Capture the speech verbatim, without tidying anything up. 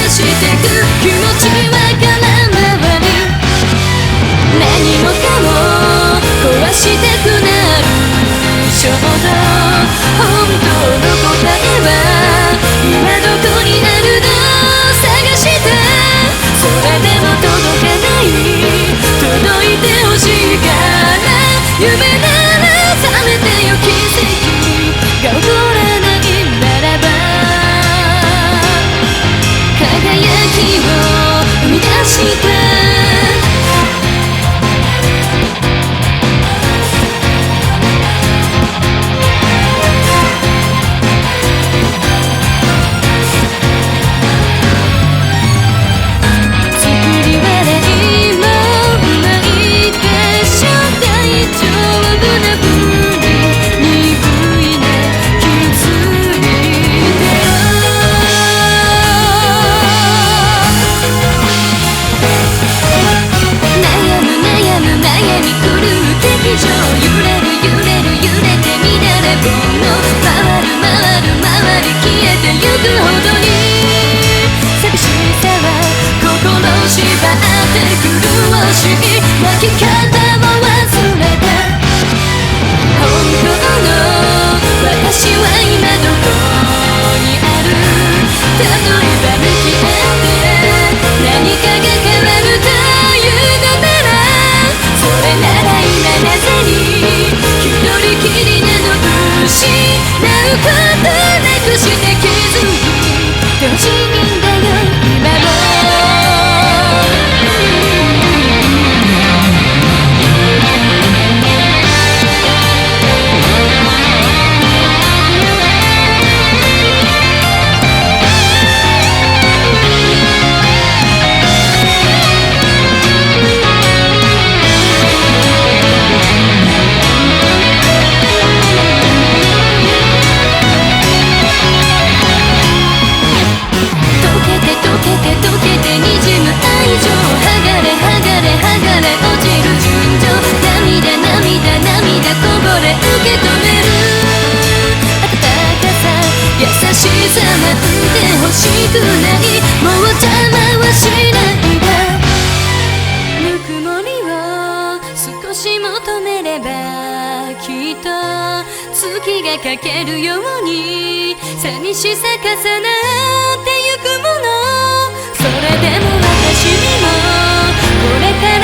してく気持ちは空回る何もかも壊したくなるちょうど本当の答えは今どこにあるの探してそれでも届かない届いてほしいから夢なら覚めてよ奇跡が起こらないならば輝きを生み出した揺れる揺れる揺れて乱れ盆の回る回る回り消えてゆくほどに寂しさは心縛って苦しい泣き方も忘れた本当の私は今どこにある例えば向き合って何かが変わるというのならそれなら今なぜに一人きりなの失うことなくして気づいてほしいんだよ今も欲しくないもう邪魔はしないでぬくもりを少し求めればきっと月がかけるように寂しさ重なってゆくものそれでも私にもこれから